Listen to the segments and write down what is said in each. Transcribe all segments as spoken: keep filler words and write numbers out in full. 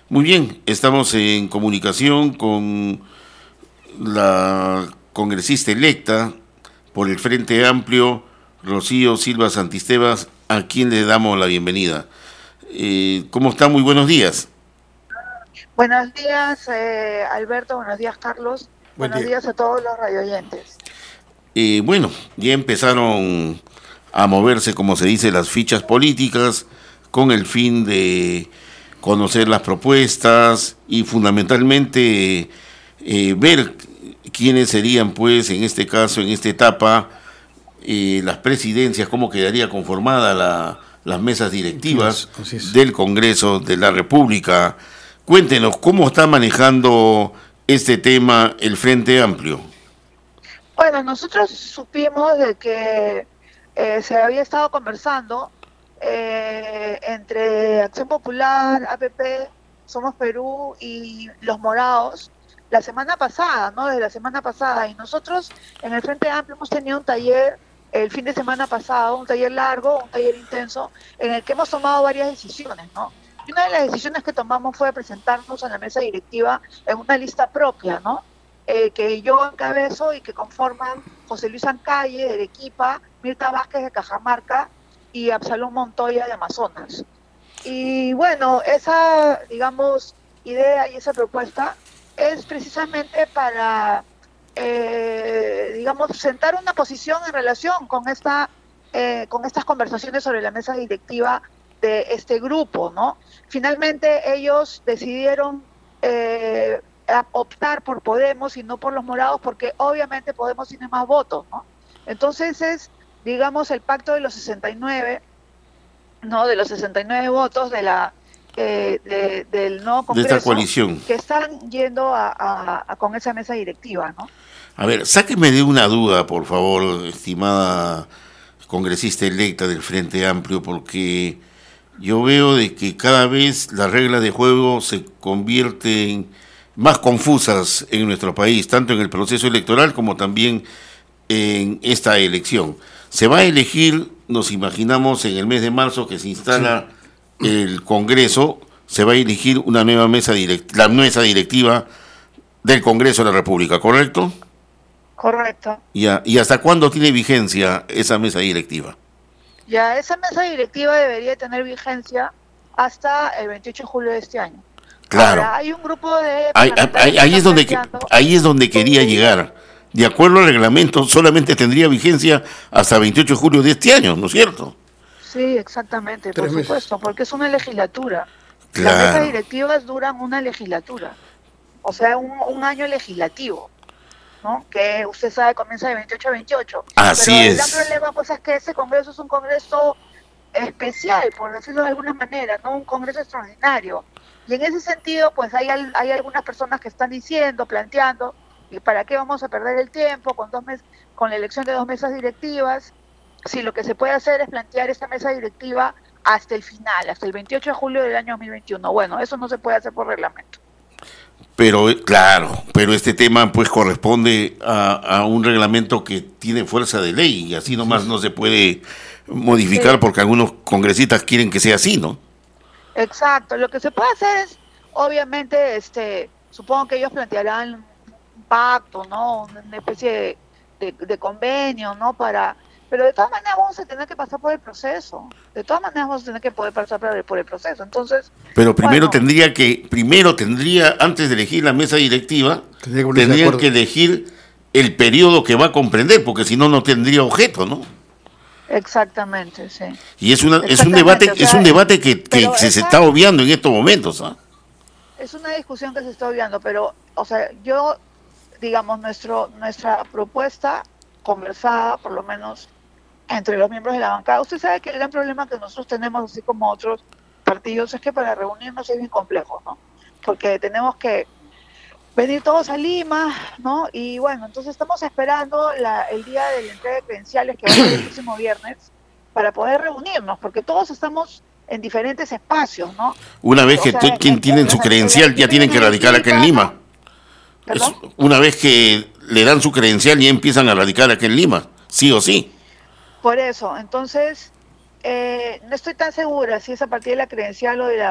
Muy bien, estamos en comunicación con la congresista electa por el Frente Amplio, Rocío Silva Santistebas, a quien le damos la bienvenida. Eh, ¿Cómo está? Muy buenos días. Buenos días, eh, Alberto. Buenos días, Carlos. Buen Buenos día. días a todos los radioyentes. Eh, bueno, ya empezaron a moverse, como se dice, las fichas políticas con el fin de conocer las propuestas y fundamentalmente eh, ver quiénes serían, pues, en este caso, en esta etapa, eh, las presidencias, cómo quedaría conformada la, las mesas directivas Así es. del Congreso de la República. Cuéntenos, ¿cómo está manejando este tema el Frente Amplio? Bueno, nosotros supimos de que eh, se había estado conversando eh, entre Acción Popular, A P P, Somos Perú y Los Morados la semana pasada, ¿no? Desde la semana pasada. Y nosotros en el Frente Amplio hemos tenido un taller el fin de semana pasado, un taller largo, un taller intenso, en el que hemos tomado varias decisiones, ¿no? Y una de las decisiones que tomamos fue presentarnos a la mesa directiva en una lista propia, ¿no? Eh, que yo encabezo y que conforman José Luis Ancalle de Arequipa, Mirta Vázquez de Cajamarca y Absalón Montoya de Amazonas. Y bueno, esa, digamos, idea y esa propuesta es precisamente para, eh, digamos, sentar una posición en relación con, esta, eh, con estas conversaciones sobre la mesa directiva de este grupo, ¿no? Finalmente ellos decidieron eh, optar por Podemos y no por los Morados, porque obviamente Podemos tiene más votos, ¿no? Entonces es, digamos, el pacto de los sesenta y nueve, ¿no? De los sesenta y nueve votos de la eh, de, del nuevo Congreso, De esta coalición. que están yendo a, a, a con esa mesa directiva, ¿no? A ver, sáqueme de una duda, por favor, estimada congresista electa del Frente Amplio, porque yo veo de que cada vez las reglas de juego se convierten más confusas en nuestro país, tanto en el proceso electoral como también en esta elección. Se va a elegir, nos imaginamos, en el mes de marzo que se instala sí. el Congreso, se va a elegir una nueva mesa direct, la mesa directiva del Congreso de la República, ¿correcto? Correcto. Ya, ¿y hasta cuándo tiene vigencia esa mesa directiva? Ya, esa mesa directiva debería tener vigencia hasta el veintiocho de julio de este año. Claro. Ahora, hay un grupo de... Ahí, ahí, ahí, es donde, ahí es donde quería llegar. De acuerdo al reglamento, solamente tendría vigencia hasta el veintiocho de julio de este año, ¿no es cierto? Sí, exactamente, por Tres supuesto, meses. porque es una legislatura. Claro. Las mesas directivas duran una legislatura, o sea, un, un año legislativo, ¿no? Que usted sabe comienza de veintiocho a veintiocho. Así Pero es. el gran problema pues es que ese congreso es un congreso especial, por decirlo de alguna manera, no un congreso extraordinario. Y en ese sentido, pues hay, hay algunas personas que están diciendo, planteando, ¿y para qué vamos a perder el tiempo con dos meses, con la elección de dos mesas directivas? Si lo que se puede hacer es plantear esta mesa directiva hasta el final, hasta el veintiocho de julio del año dos mil veintiuno. Bueno, eso no se puede hacer por reglamento. Pero, claro, pero este tema pues corresponde a, a un reglamento que tiene fuerza de ley y así nomás no se puede modificar sí. porque algunos congresistas quieren que sea así, ¿no? Exacto, lo que se puede hacer es, obviamente, este, supongo que ellos plantearán un pacto, ¿no? Una especie de, de, de convenio, ¿no? Para, pero de todas maneras vamos a tener que pasar por el proceso. De todas maneras vamos a tener que poder pasar por el, por el proceso. Entonces, pero primero bueno, tendría que, primero tendría, antes de elegir la mesa directiva, tendría que tendrían que elegir el periodo que va a comprender, porque si no, no tendría objeto, ¿no? Exactamente, sí. Y es una es un debate, o sea, es un debate que, que se, esa, se está obviando en estos momentos, ¿ah? ¿eh? Es una discusión que se está obviando, pero, o sea, yo, digamos, nuestro nuestra propuesta conversada, por lo menos entre los miembros de la bancada, usted sabe que el gran problema que nosotros tenemos, así como otros partidos, es que para reunirnos es bien complejo, ¿no? Porque tenemos que venir todos a Lima, ¿no? Y bueno, entonces estamos esperando la, el día de la entrega de credenciales, que va a ser el próximo viernes, para poder reunirnos, porque todos estamos en diferentes espacios, ¿no? Una vez que o sea, tú, quien tienen su credencial ya tienen que radicar acá en Lima. Es, una vez que le dan su credencial ya empiezan a radicar acá en Lima, sí o sí. Por eso, entonces, eh, no estoy tan segura si es a partir de la credencial o de la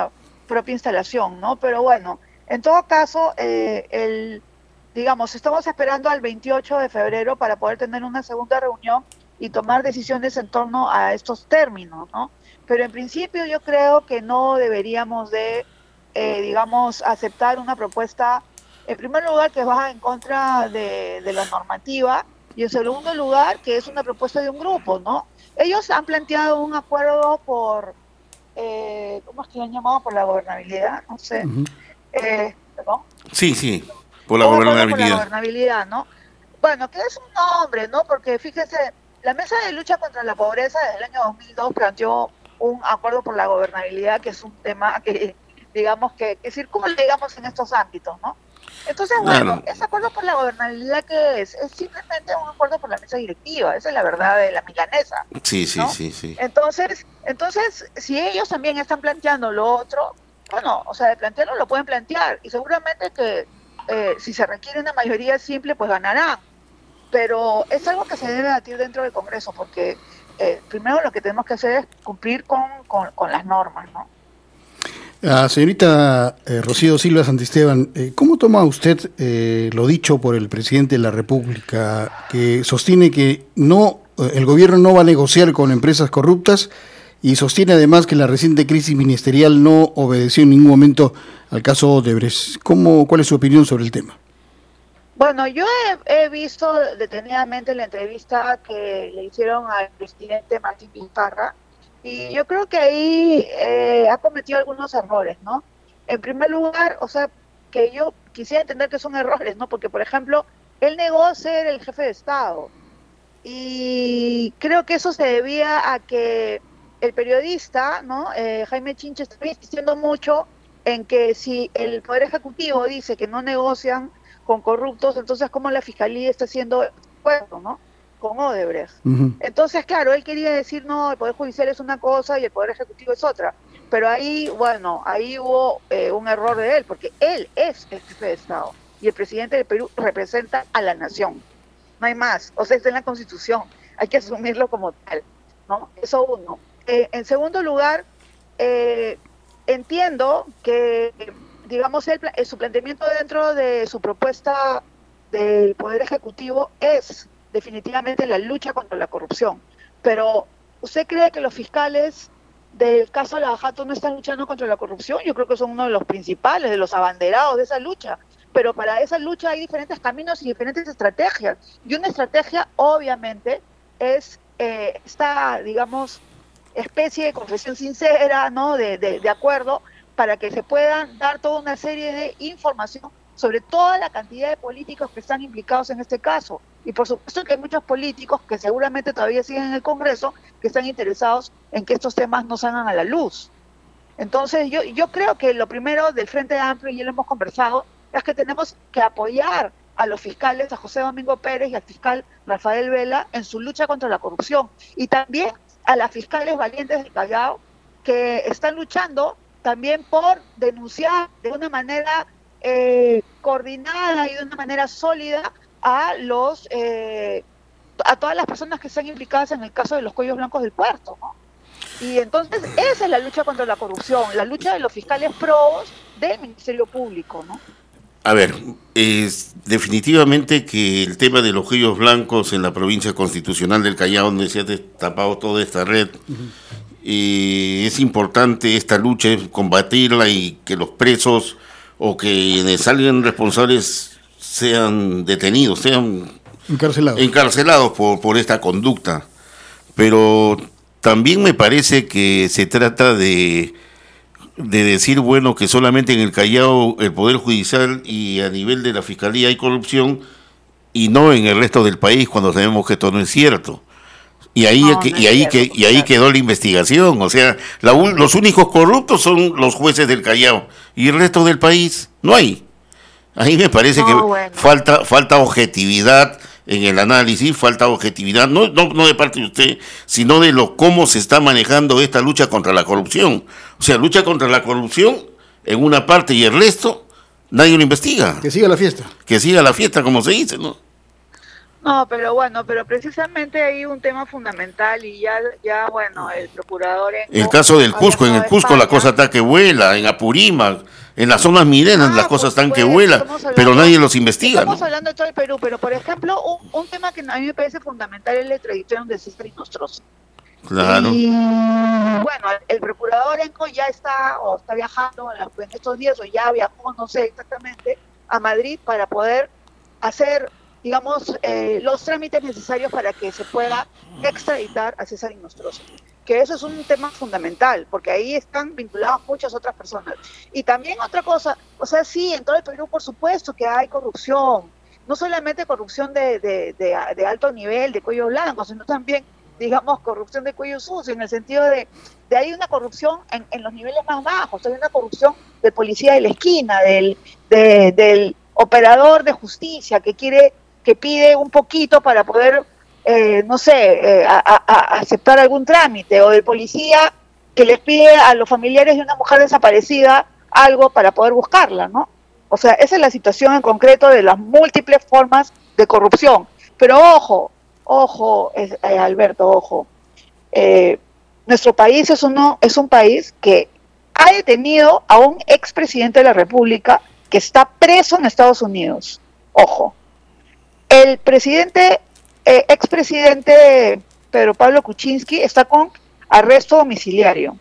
propia instalación, ¿no? Pero bueno, en todo caso, eh, el, digamos, estamos esperando al veintiocho de febrero para poder tener una segunda reunión y tomar decisiones en torno a estos términos, ¿no? Pero en principio yo creo que no deberíamos de, eh, digamos, aceptar una propuesta, en primer lugar, que va en contra de, de la normativa, y en segundo lugar, que es una propuesta de un grupo, ¿no? Ellos han planteado un acuerdo por, eh, ¿cómo es que lo han llamado? Por la gobernabilidad, no sé. Uh-huh. eh, ¿Perdón? Sí, sí, por la un gobernabilidad. Por la gobernabilidad, ¿no? Bueno, que es un nombre, ¿no? Porque fíjese, la Mesa de Lucha contra la Pobreza desde el año dos mil dos planteó un acuerdo por la gobernabilidad, que es un tema que, digamos, que, que circula, digamos, en estos ámbitos, ¿no? Entonces, bueno, claro. Ese acuerdo por la gobernabilidad, ¿qué es? Es simplemente un acuerdo por la mesa directiva, esa es la verdad de la milanesa. Sí, sí, ¿no? sí, sí. Entonces, entonces, si ellos también están planteando lo otro, bueno, o sea, de plantearlo lo pueden plantear, y seguramente que eh, si se requiere una mayoría simple, pues ganarán. Pero es algo que se debe debatir dentro del Congreso, porque eh, primero lo que tenemos que hacer es cumplir con, con, con las normas, ¿no? Ah, señorita eh, Rocío Silva Santisteban, eh, ¿cómo toma usted eh, lo dicho por el presidente de la República, que sostiene que no eh, el gobierno no va a negociar con empresas corruptas y sostiene además que la reciente crisis ministerial no obedeció en ningún momento al caso Odebrecht? ¿Cómo, ¿Cuál es su opinión sobre el tema? Bueno, yo he, he visto detenidamente la entrevista que le hicieron al presidente Martín Vizcarra, y yo creo que ahí eh, ha cometido algunos errores, ¿no? En primer lugar, o sea, que yo quisiera entender que son errores, ¿no? Porque, por ejemplo, él negó ser el jefe de Estado, y creo que eso se debía a que el periodista, ¿no? Eh, Jaime Chincha está insistiendo mucho en que si el Poder Ejecutivo dice que no negocian con corruptos, entonces ¿cómo la Fiscalía está haciendo acuerdo, ¿no? Con Odebrecht. Uh-huh. Entonces, claro, él quería decir, no, el Poder Judicial es una cosa y el Poder Ejecutivo es otra. Pero ahí, bueno, ahí hubo eh, un error de él, porque él es el jefe de Estado y el presidente del Perú representa a la nación. No hay más. O sea, está en la Constitución. Hay que asumirlo como tal, ¿no? Eso uno. Eh, en segundo lugar, eh, entiendo que, digamos, el, su planteamiento dentro de su propuesta del Poder Ejecutivo es definitivamente la lucha contra la corrupción. Pero, ¿usted cree que los fiscales del caso Lavajato no están luchando contra la corrupción? Yo creo que son uno de los principales, de los abanderados de esa lucha. Pero para esa lucha hay diferentes caminos y diferentes estrategias. Y una estrategia, obviamente, es eh, esta, digamos, especie de confesión sincera, ¿no? De, de, de acuerdo, para que se puedan dar toda una serie de información sobre toda la cantidad de políticos que están implicados en este caso. Y por supuesto que hay muchos políticos que seguramente todavía siguen en el Congreso que están interesados en que estos temas no salgan a la luz. Entonces yo, yo creo que lo primero del Frente Amplio, y ya lo hemos conversado, es que tenemos que apoyar a los fiscales, a José Domingo Pérez y al fiscal Rafael Vela en su lucha contra la corrupción. Y también a las fiscales valientes del Callao, que están luchando también por denunciar de una manera eh, coordinada y de una manera sólida a los eh, a todas las personas que están implicadas en el caso de los cuellos blancos del puerto, ¿no? Y entonces esa es la lucha contra la corrupción, la lucha de los fiscales probos del Ministerio Público, ¿no? A ver, es definitivamente que el tema de los cuellos blancos en la provincia constitucional del Callao, donde se ha destapado toda esta red, uh-huh. eh, es importante esta lucha, combatirla y que los presos o que salgan responsables sean detenidos, sean encarcelados, encarcelados por, por esta conducta. Pero también me parece que se trata de, de decir, bueno, que solamente en el Callao el Poder Judicial y a nivel de la Fiscalía hay corrupción y no en el resto del país, cuando sabemos que esto no es cierto. Y ahí, no, que, no y, ahí que, y ahí quedó la investigación. O sea, la, los únicos corruptos son los jueces del Callao y el resto del país no hay. Ahí me parece no, que bueno. falta falta objetividad en el análisis, falta objetividad, no, no, no de parte de usted, sino de lo cómo se está manejando esta lucha contra la corrupción. O sea, lucha contra la corrupción en una parte y el resto nadie lo investiga. Que siga la fiesta. Que siga la fiesta, como se dice, ¿no? No, pero bueno, pero precisamente hay un tema fundamental y ya, ya bueno, el procurador en El caso del Cusco, en el Cusco la cosa está que vuela, en Apurímac, en las zonas mineras Ah, las por cosas están que supuesto, vuelan, estamos pero hablando, nadie los investiga, estamos ¿no? hablando de todo el Perú, pero por ejemplo, un, un tema que a mí me parece fundamental es la extradición de César Nostroza. Claro. Y bueno, el, el procurador Enco ya está, o está viajando en, la, en estos días, o ya viajó, no sé exactamente, a Madrid para poder hacer, digamos, eh, los trámites necesarios para que se pueda extraditar a César Nostroza. Que eso es un tema fundamental, porque ahí están vinculadas muchas otras personas. Y también otra cosa, o sea, sí, en todo el Perú, por supuesto que hay corrupción, no solamente corrupción de, de, de, de alto nivel, de cuello blanco, sino también, digamos, corrupción de cuello sucio, en el sentido de, de hay una corrupción en, en los niveles más bajos, hay una corrupción del policía de la esquina, del, de, del operador de justicia que quiere, que pide un poquito para poder, eh, no sé, eh, a, a, a aceptar algún trámite, o del policía que les pide a los familiares de una mujer desaparecida algo para poder buscarla, ¿no? O sea, esa es la situación en concreto de las múltiples formas de corrupción. Pero ojo, ojo, eh, Alberto, ojo, eh, nuestro país es, uno, es un país que ha detenido a un expresidente de la República que está preso en Estados Unidos. Ojo, el presidente, eh, expresidente Pedro Pablo Kuczynski está con arresto domiciliario.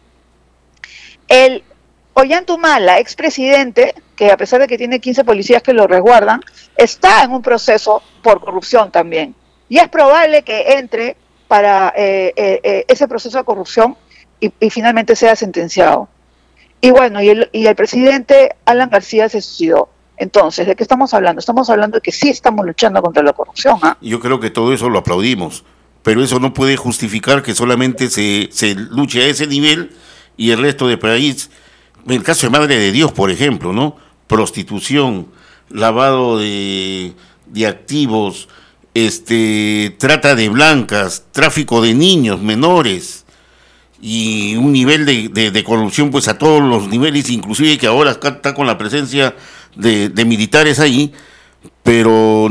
El Ollantumala, expresidente, que a pesar de que tiene quince policías que lo resguardan, está en un proceso por corrupción también. Y es probable que entre para eh, eh, eh, ese proceso de corrupción y, y finalmente sea sentenciado. Y bueno, y el, y el presidente Alan García se suicidó. Entonces, ¿de qué estamos hablando? Estamos hablando de que sí estamos luchando contra la corrupción. ¿eh? Yo creo que todo eso lo aplaudimos, pero eso no puede justificar que solamente se, se luche a ese nivel y el resto del país, en el caso de Madre de Dios, por ejemplo, ¿no? Prostitución, lavado de, de activos, este, trata de blancas, tráfico de niños menores y un nivel de, de, de corrupción pues a todos los niveles, inclusive que ahora está con la presencia de, de militares ahí, pero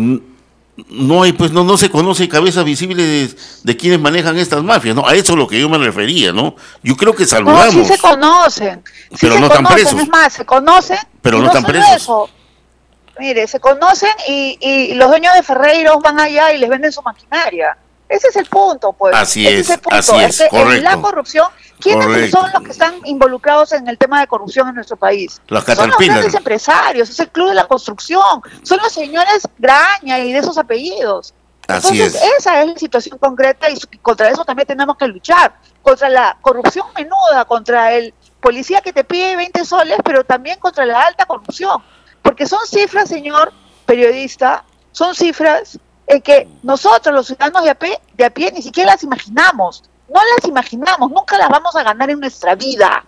no hay pues no no se conoce cabeza visible de, de quienes manejan estas mafias, ¿no? A eso es lo que yo me refería, ¿no? Yo creo que saludamos. No, sí se conocen, sí pero se no conocen, están presos. Es más, se conocen, pero y no no están solo presos. Eso, mire, se conocen y, y los dueños de Ferreiros van allá y les venden su maquinaria. Ese es el punto, pues. Así Ese es, es el punto. así es, que correcto. En la corrupción, ¿quiénes Correcto. son los que están involucrados en el tema de corrupción en nuestro país? Los Son los Caterpillar. grandes empresarios, es el club de la construcción, son los señores Graña y de esos apellidos. Así Entonces, es. esa es la situación concreta y contra eso también tenemos que luchar. Contra la corrupción menuda, contra el policía que te pide veinte soles, pero también contra la alta corrupción. Porque son cifras, señor periodista, son cifras en que nosotros, los ciudadanos de a pie, de a pie, ni siquiera las imaginamos. No las imaginamos, nunca las vamos a ganar en nuestra vida.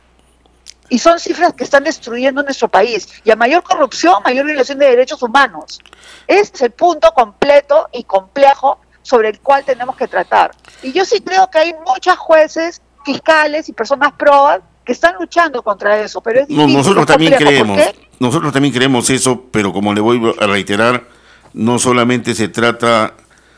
Y son cifras que están destruyendo nuestro país. Y a mayor corrupción, mayor violación de derechos humanos. Ese es el punto completo y complejo sobre el cual tenemos que tratar. Y yo sí creo que hay muchos jueces, fiscales y personas probas que están luchando contra eso, pero es difícil. No, nosotros es también complejo. ¿Por creemos, qué? nosotros también creemos eso, pero como le voy a reiterar, no solamente se trata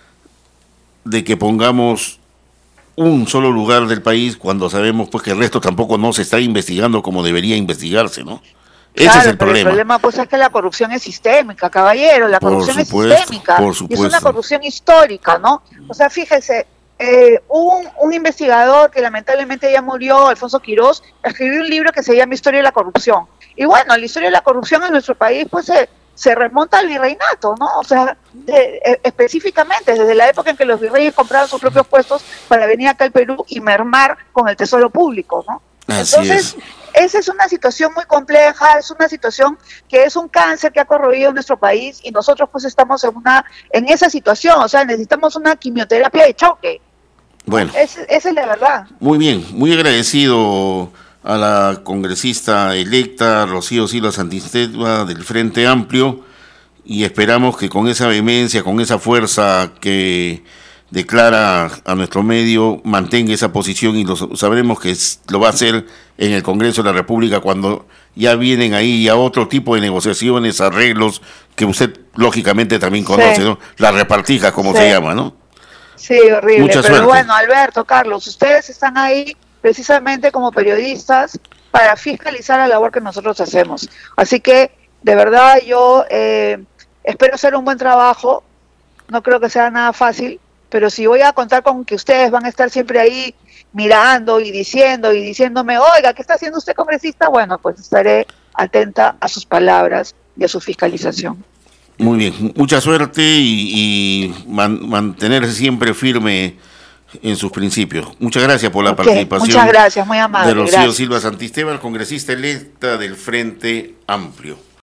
de que pongamos un solo lugar del país cuando sabemos pues que el resto tampoco no se está investigando como debería investigarse, ¿no? Ese Claro, es el pero problema. el problema pues es que la corrupción es sistémica, caballero, la Por corrupción supuesto, es sistémica, por y es supuesto. una corrupción histórica, ¿no? O sea, fíjese, eh, un, un investigador que lamentablemente ya murió, Alfonso Quirós, escribió un libro que se llama Historia de la Corrupción. Y bueno, la historia de la corrupción en nuestro país pues se, se remonta al virreinato, ¿no? O sea, de, eh, específicamente desde la época en que los virreyes compraban sus propios puestos para venir acá al Perú y mermar con el tesoro público, ¿no? Así Entonces, es. esa es una situación muy compleja, es una situación que es un cáncer que ha corroído nuestro país y nosotros pues estamos en una en esa situación, o sea, necesitamos una quimioterapia de choque. Bueno, Es, esa es la verdad. muy bien, muy agradecido a la congresista electa Rocío Silva Santisteban del Frente Amplio y esperamos que con esa vehemencia, con esa fuerza que declara a nuestro medio, mantenga esa posición y lo sabremos que es, lo va a hacer en el Congreso de la República cuando ya vienen ahí ya otro tipo de negociaciones, arreglos que usted lógicamente también conoce, sí. ¿no? Las repartijas, como sí. se llama, ¿no? Sí, horrible. Mucha Pero suerte. Bueno, Alberto, Carlos, ustedes están ahí precisamente como periodistas para fiscalizar la labor que nosotros hacemos. Así que, de verdad, yo eh, espero hacer un buen trabajo. No creo que sea nada fácil, pero si voy a contar con que ustedes van a estar siempre ahí mirando y diciendo y diciéndome, oiga, ¿qué está haciendo usted, congresista? Bueno, pues estaré atenta a sus palabras y a su fiscalización. Muy bien, mucha suerte y, y man, mantenerse siempre firme en sus principios. Muchas gracias por la okay, participación. Muchas gracias, muy amable. De Rocío gracias. Silva Santisteban, congresista electa del Frente Amplio.